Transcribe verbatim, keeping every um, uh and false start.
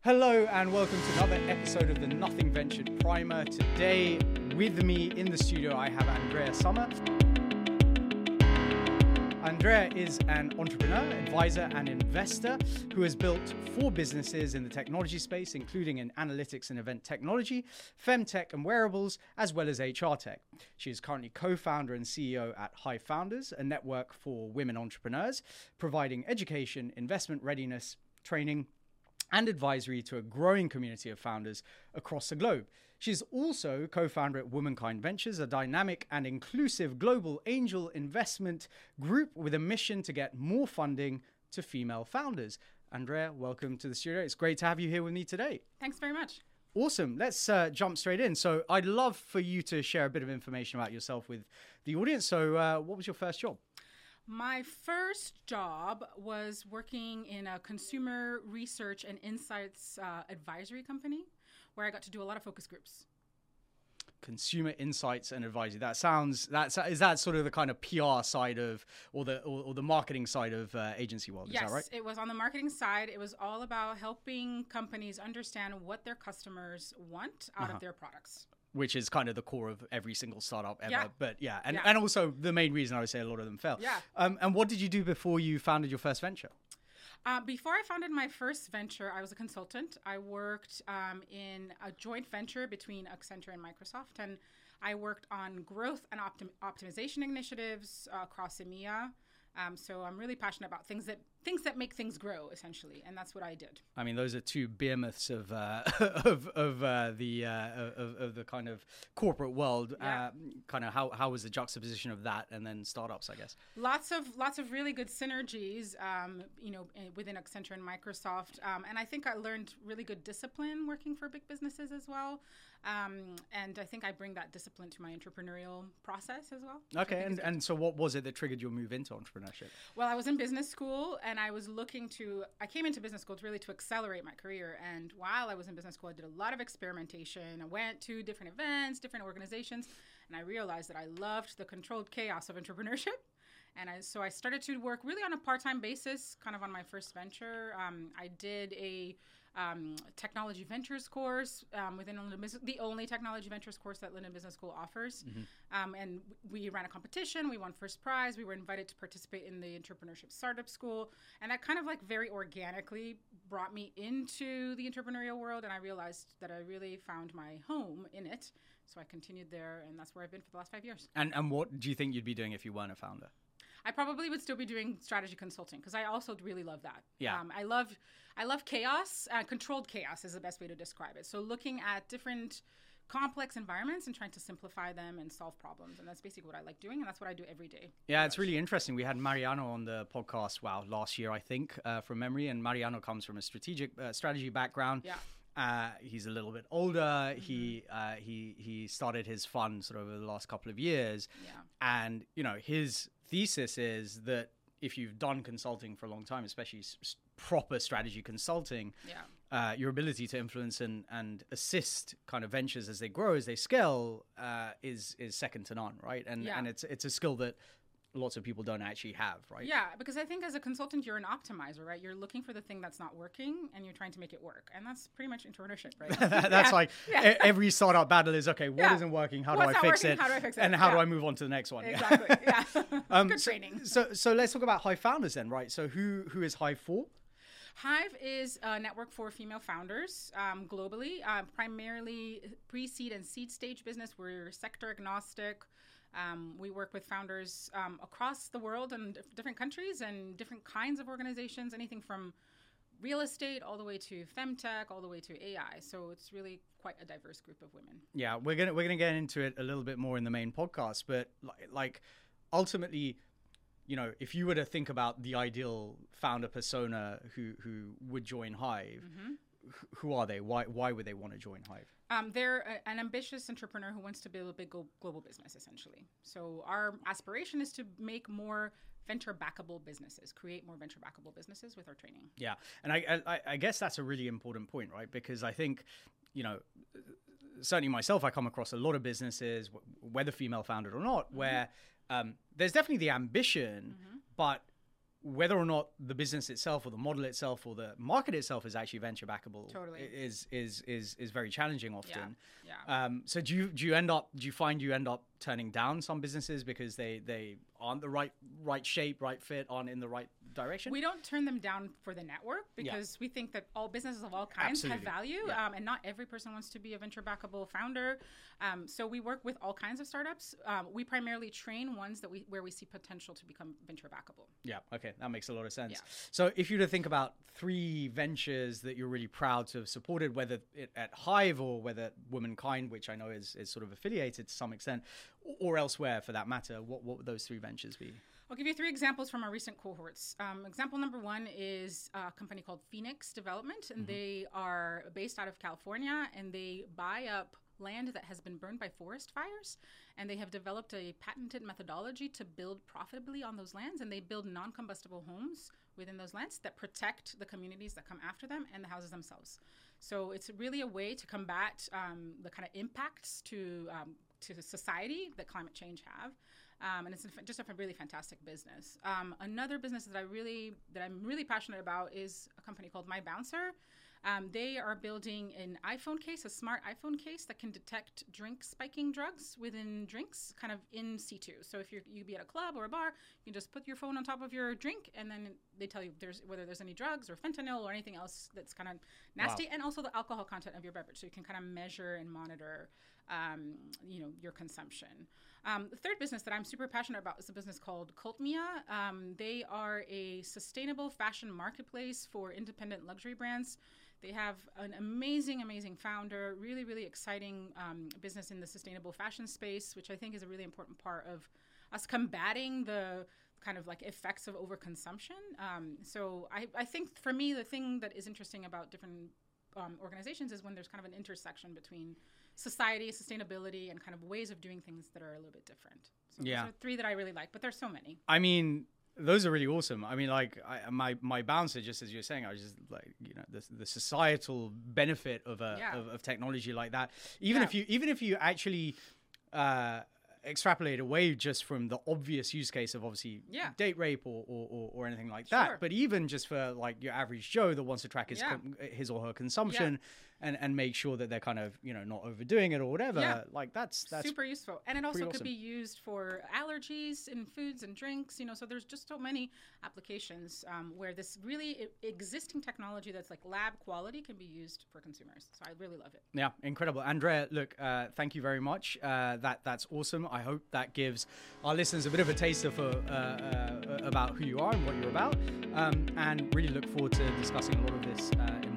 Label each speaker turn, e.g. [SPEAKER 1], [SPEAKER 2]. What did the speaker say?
[SPEAKER 1] Hello and welcome to another episode of the Nothing Ventured Primer. Today with me in the studio I have Andrea Sommer. Andrea is an entrepreneur, advisor and investor who has built four businesses in the technology space, including in analytics and event technology, femtech and wearables, as well as H R tech. She is currently co-founder and C E O at Hive Founders, a network for women entrepreneurs, providing education, investment readiness, training, and advisory to a growing community of founders across the globe. She's also co-founder at Womankind Ventures, a dynamic and inclusive global angel investment group with a mission to get more funding to female founders. Andrea, welcome to the studio. It's great to have you here with me today.
[SPEAKER 2] Thanks very much.
[SPEAKER 1] Awesome. Let's uh, jump straight in. So I'd love for you to share a bit of information about yourself with the audience. So uh, what was your first job?
[SPEAKER 2] My first job was working in a consumer research and insights uh, advisory company where I got to do a lot of focus groups.
[SPEAKER 1] Consumer insights and advisory. That sounds, that's, is that sort of the kind of P R side of, or the or, or the marketing side of uh, agency world? Is
[SPEAKER 2] yes,
[SPEAKER 1] that right?
[SPEAKER 2] It was on the marketing side. It was all about helping companies understand what their customers want out
[SPEAKER 1] Uh-huh.
[SPEAKER 2] of their products.
[SPEAKER 1] Which is kind of the core of every single startup ever.
[SPEAKER 2] Yeah.
[SPEAKER 1] But yeah, and,
[SPEAKER 2] Yeah.
[SPEAKER 1] and also the main reason I would say a lot of them fail.
[SPEAKER 2] Yeah.
[SPEAKER 1] Um, and what did you do before you founded your first venture?
[SPEAKER 2] Uh, before I founded my first venture, I was a consultant. I worked um, in a joint venture between Accenture and Microsoft, and I worked on growth and optim- optimization initiatives uh, across EMEA. Um, so I'm really passionate about things that things that make things grow, essentially, and that's what I did.
[SPEAKER 1] I mean, those are two behemoths of uh, of of uh, the uh, of, of the kind of corporate world.
[SPEAKER 2] Yeah.
[SPEAKER 1] Uh, kind of how how was the juxtaposition of that and then startups, I guess.
[SPEAKER 2] Lots of lots of really good synergies, um, you know, in- within Accenture and Microsoft, um, and I think I learned really good discipline working for big businesses as well. Um, and I think I bring that discipline to my entrepreneurial process as well. which I
[SPEAKER 1] Okay,
[SPEAKER 2] think
[SPEAKER 1] and,
[SPEAKER 2] is good.
[SPEAKER 1] and so what was it that triggered your move into entrepreneurship?
[SPEAKER 2] Well, I was in business school and I was looking to, I came into business school to really to accelerate my career. And while I was in business school, I did a lot of experimentation. I went to different events, different organizations, and I realized that I loved the controlled chaos of entrepreneurship. And I, so I started to work really on a part-time basis, kind of on my first venture. Um, I did a um, technology ventures course um, within London Business, the only technology ventures course that London Business School offers.
[SPEAKER 1] Mm-hmm.
[SPEAKER 2] Um, and we ran a competition. We won first prize. We were invited to participate in the entrepreneurship startup school. And that kind of like very organically brought me into the entrepreneurial world. And I realized that I really found my home in it. So I continued there, and that's where I've been for the last five years.
[SPEAKER 1] And and what do you think you'd be doing if you weren't a founder?
[SPEAKER 2] I probably would still be doing strategy consulting because I also really love that.
[SPEAKER 1] Yeah.
[SPEAKER 2] Um, I love, I love chaos. Uh, controlled chaos is the best way to describe it. So looking at different complex environments and trying to simplify them and solve problems, and that's basically what I like doing, and that's what I do every day.
[SPEAKER 1] Yeah, it's really interesting. We had Mariano on the podcast, wow, last year, I think, uh, from memory. And Mariano comes from a strategic uh, strategy background.
[SPEAKER 2] Yeah.
[SPEAKER 1] Uh, he's a little bit older. Mm-hmm. He uh, he he started his fund sort of over the last couple of years.
[SPEAKER 2] Yeah.
[SPEAKER 1] And, you know, his thesis is that if you've done consulting for a long time, especially s- proper strategy consulting,
[SPEAKER 2] Yeah.
[SPEAKER 1] uh, your ability to influence and, and assist kind of ventures as they grow, as they scale, uh, is is second to none, right? And
[SPEAKER 2] Yeah.
[SPEAKER 1] and it's it's a skill that lots of people don't actually have, right?
[SPEAKER 2] Yeah, because I think as a consultant, you're an optimizer, right? You're looking for the thing that's not working and you're trying to make it work. And that's pretty much entrepreneurship, right?
[SPEAKER 1] That's
[SPEAKER 2] Yeah.
[SPEAKER 1] like
[SPEAKER 2] Yeah.
[SPEAKER 1] e- every startup battle is, okay, what
[SPEAKER 2] Yeah.
[SPEAKER 1] isn't working? How
[SPEAKER 2] What's
[SPEAKER 1] do I
[SPEAKER 2] not
[SPEAKER 1] fix
[SPEAKER 2] working?
[SPEAKER 1] it?
[SPEAKER 2] How do I fix it?
[SPEAKER 1] And how do
[SPEAKER 2] Yeah.
[SPEAKER 1] I move on to the next one?
[SPEAKER 2] Exactly. Yeah.
[SPEAKER 1] Um,
[SPEAKER 2] Good
[SPEAKER 1] so-
[SPEAKER 2] training.
[SPEAKER 1] So, so let's talk about Hive Founders then, right? So who who is Hive for?
[SPEAKER 2] Hive is a network for female founders um, globally, uh, primarily pre-seed and seed stage business. We're sector agnostic. Um, we work with founders um, across the world and dif- different countries and different kinds of organizations, anything from real estate all the way to femtech, all the way to A I. So it's really quite a diverse group of women.
[SPEAKER 1] Yeah, we're gonna we're gonna get into it a little bit more in the main podcast, but like, like ultimately, you know, if you were to think about the ideal founder persona who who would join Hive,
[SPEAKER 2] Mm-hmm.
[SPEAKER 1] wh- who are they? Why why would they want to join Hive?
[SPEAKER 2] Um, they're a, an ambitious entrepreneur who wants to build a big glo- global business, essentially. So our aspiration is to make more venture backable businesses, create more venture backable businesses with our training.
[SPEAKER 1] Yeah, and I, I I guess that's a really important point, right? Because I think, you know, certainly myself, I come across a lot of businesses, wh- whether female founded or not, where um, there's definitely the ambition,
[SPEAKER 2] Mm-hmm.
[SPEAKER 1] but whether or not the business itself or the model itself or the market itself is actually venture backable
[SPEAKER 2] Totally.
[SPEAKER 1] is is is is very challenging often.
[SPEAKER 2] Yeah. yeah.
[SPEAKER 1] Um, so do you do you end up do you find you end up turning down some businesses because they they aren't the right right shape, right fit, aren't in the right direction?
[SPEAKER 2] We don't turn them down for the network because yeah. we think that all businesses of all kinds
[SPEAKER 1] Absolutely.
[SPEAKER 2] have value,
[SPEAKER 1] yeah.
[SPEAKER 2] um, and not every person wants to be a venture backable founder. Um, so we work with all kinds of startups. Um, we primarily train ones that we where we see potential to become venture backable.
[SPEAKER 1] Yeah. Okay, that makes a lot of sense.
[SPEAKER 2] Yeah.
[SPEAKER 1] So if you were to think about three ventures that you're really proud to have supported, whether it at Hive or whether at Womankind, which I know is is sort of affiliated to some extent, or elsewhere for that matter, what what would those three ventures be?
[SPEAKER 2] I'll give you three examples from our recent cohorts. Um, example number one is a company called Phoenix Development, and mm-hmm. they are based out of California, and they buy up land that has been burned by forest fires, and they have developed a patented methodology to build profitably on those lands, and they build non-combustible homes within those lands that protect the communities that come after them and the houses themselves. So it's really a way to combat um, the kind of impacts to um, to society that climate change have. Um, and it's just a really fantastic business. Um, another business that I really that I'm really passionate about is a company called My Bouncer. Um, they are building an iPhone case, a smart iPhone case that can detect drink spiking drugs within drinks, kind of in situ. So if you're you be at a club or a bar, you can just put your phone on top of your drink, and then they tell you there's whether there's any drugs or fentanyl or anything else that's kind of nasty, wow. and also the alcohol content of your beverage, so you can kind of measure and monitor, um, you know, your consumption. Um, the third business that I'm super passionate about is a business called Cultmia. Um, they are a sustainable fashion marketplace for independent luxury brands. They have an amazing, amazing founder, really, really exciting um, business in the sustainable fashion space, which I think is a really important part of us combating the kind of like effects of overconsumption. Um, so I, I think for me, the thing that is interesting about different um, organizations is when there's kind of an intersection between society, sustainability, and kind of ways of doing things that are a little bit different. So
[SPEAKER 1] yeah.
[SPEAKER 2] those are three that I really like, but there's so many.
[SPEAKER 1] I mean, those are really awesome. I mean, like I, my my bouncer, just as you're saying, I was just like, you know, the the societal benefit of a
[SPEAKER 2] yeah.
[SPEAKER 1] of, of technology like that. Even
[SPEAKER 2] yeah.
[SPEAKER 1] if you even if you actually uh, extrapolate away just from the obvious use case of obviously
[SPEAKER 2] yeah.
[SPEAKER 1] date rape or, or or or anything like
[SPEAKER 2] sure.
[SPEAKER 1] that, but even just for like your average Joe that wants to track his
[SPEAKER 2] yeah.
[SPEAKER 1] com- his or her consumption.
[SPEAKER 2] Yeah.
[SPEAKER 1] And, and make sure that they're kind of, you know, not overdoing it or whatever.
[SPEAKER 2] Yeah.
[SPEAKER 1] Like that's that's
[SPEAKER 2] super useful. And it also could
[SPEAKER 1] awesome.
[SPEAKER 2] be used for allergies in foods and drinks, you know, so there's just so many applications um, where this really I- existing technology that's like lab quality can be used for consumers. So I really love it.
[SPEAKER 1] Yeah, incredible. Andrea, look, uh, thank you very much. Uh, that That's awesome. I hope that gives our listeners a bit of a taster for uh, uh, about who you are and what you're about. Um, and really look forward to discussing a lot of this uh, in